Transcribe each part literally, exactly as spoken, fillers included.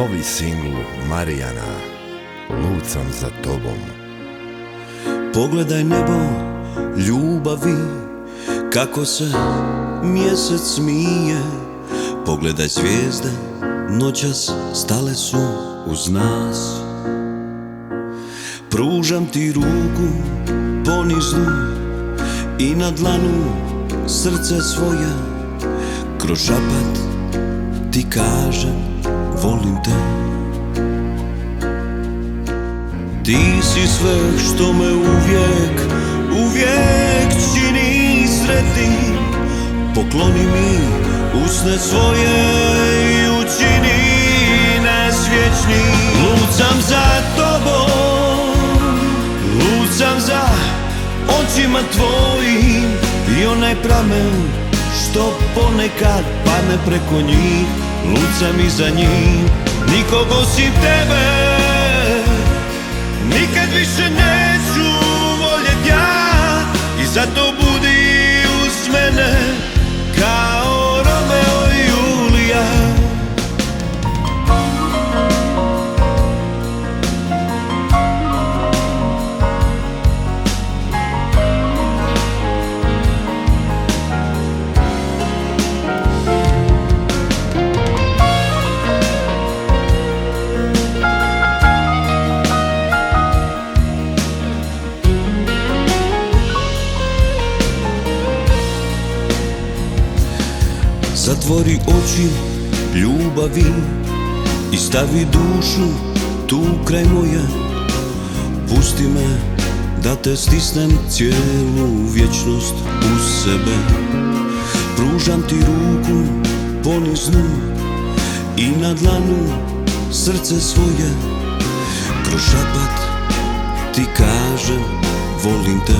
Novi singl Marijana, Lud sam za tobom. Pogledaj nebo ljubavi, kako se mjesec smije. Pogledaj zvijezde, noćas stale su uz nas. Pružam ti ruku poniznu i na dlanu srce svoje. Kroz šapat ti kažem volim te. Ti si sve što me uvijek, uvijek čini sretnim. Pokloni mi usne svoje i učini nas vječnim. Lud sam za tobom, lud sam za očima tvojim i onaj pramen što ponekad padne preko njih. Lud sam i za njih, nikog osim tebe nikad više neću voljet ja. I zato budi uz mene kao Romeo i Julija. Zatvori oči ljubavi i stavi dušu tu kraj moje. Pusti me da te stisnem cijelu vječnost uz sebe. Pružam ti ruku poniznu i na dlanu srce svoje. Kroz šapat ti kažem volim te.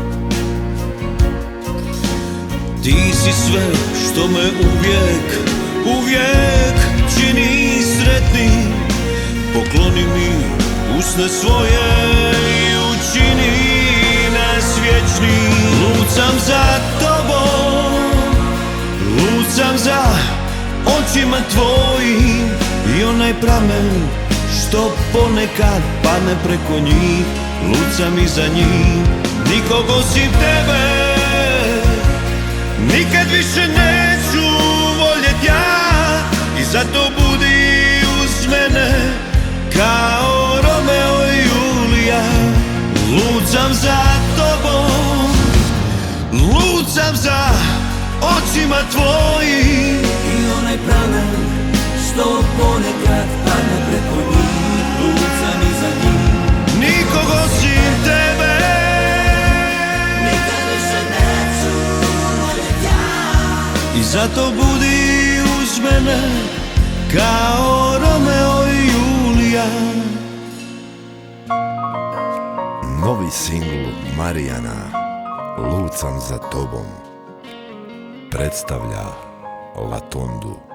Ti si sve što me uvijek, uvijek čini sretnim. Pokloni mi usne svoje i učini nas vječnim. Lud sam za tobom, lud sam za očima tvojim i onaj pramen što ponekad padne preko njih. Lud sam i za njih, nikog osim tebe nikad više neću voljet ja. I zato budi uz mene kao Romeo i Julija. Lud sam za tobom, lud sam za očima tvojim i onaj pramen što ponekad padne preko njih. Lud sam i za njih, nikog osim tebe nikad više neću voljet ja. I zato budi uz mene kao Romeo i Julija. Novi singl Marijana, Lud sam za tobom, predstavlja Latondu.